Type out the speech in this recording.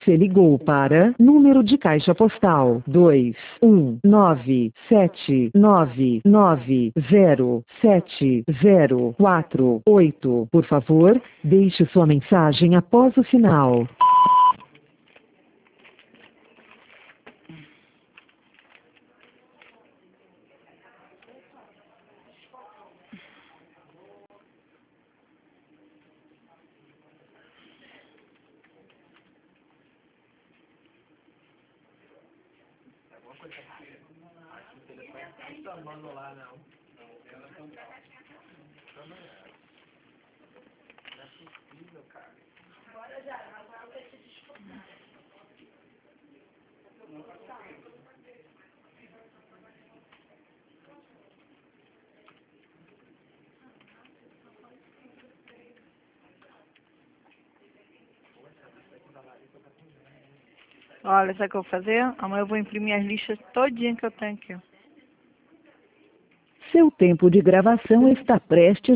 Você ligou para número de caixa postal 21979907048. Por favor, deixe sua mensagem após o sinal. Olha, sabe o que eu vou fazer? Amanhã eu vou imprimir as listas todinha que eu tenho aqui. Seu tempo de gravação está prestes